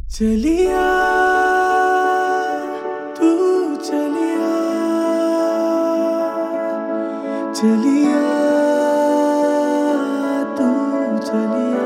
चलिया तू चलिया चलिया तू चलिया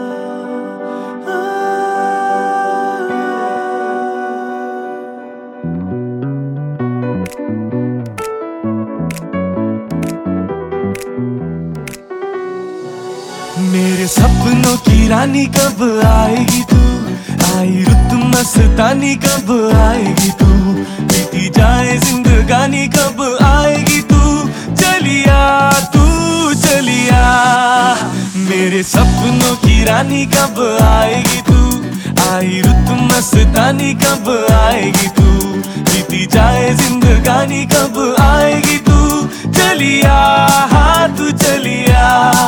मेरे सपनों की रानी कब आएगी तू, आई रुत मस्तानी कब आएगी तू, बीती जाए जिंदगानी कब आएगी तू, चलिया तू चलिया। मेरे सपनों की रानी कब आएगी तू, आई रुत मस्तानी कब आएगी तू, बीती जाए जिंदगानी कब आएगी तू, चलिया हाँ तू चलिया।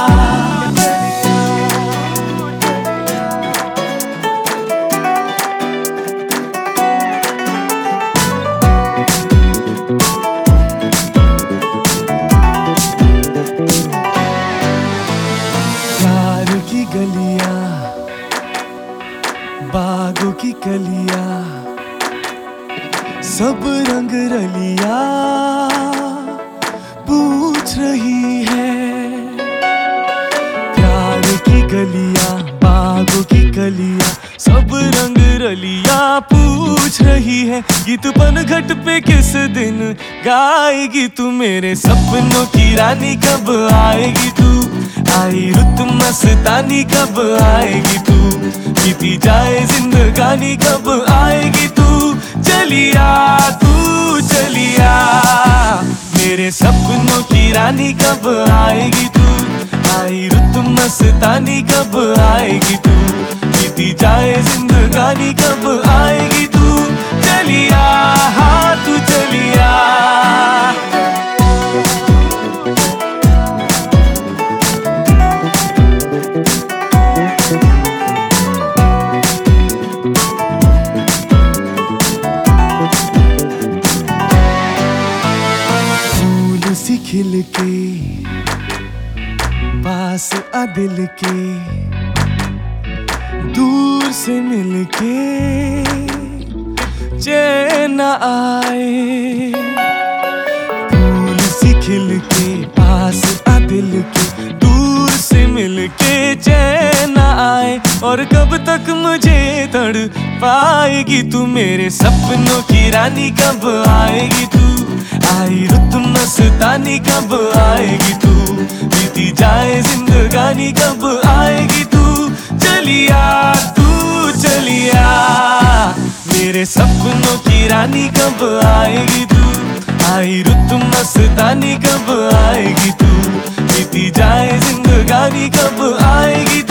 की गलियां बागों की कलियां सब रंग रलियां पूछ रही है। प्यार की गलियां बागों की कलियां सब रंग रलियां पूछ रही है। गीत पनघट पे किस दिन गाएगी तू, मेरे सपनों की रानी कब आएगी तू, आई रुत मस्तानी कब आएगी तू, बीती जाए जिंदगानी कब आएगी तू, चलिया तू चलिया। मेरे सपनों की रानी कब आएगी तू, आई रुत मस्तानी कब आएगी तू, बीती जाए जिंदगानी कब आएगी तू, चलिया हाँ तू चलिया। सी खिल के पास आ दिल के, दूर से मिल के चैन आए। फूल सी खिल के पास आ दिल के, दूर से मिल के चैन आए। और कब तक मुझे तड़ पाएगी तू, मेरे सपनों की रानी कब आएगी तू, आई रुत मस्तानी कब आएगी तू, बीती जाए जिंदगानी कब आएगी तू, चलिया तू चलिया। मेरे सपनों की रानी कब आएगी तू, आई रुत मस्तानी कब आएगी तू, बीती जाए जिंदगानी कब आएगी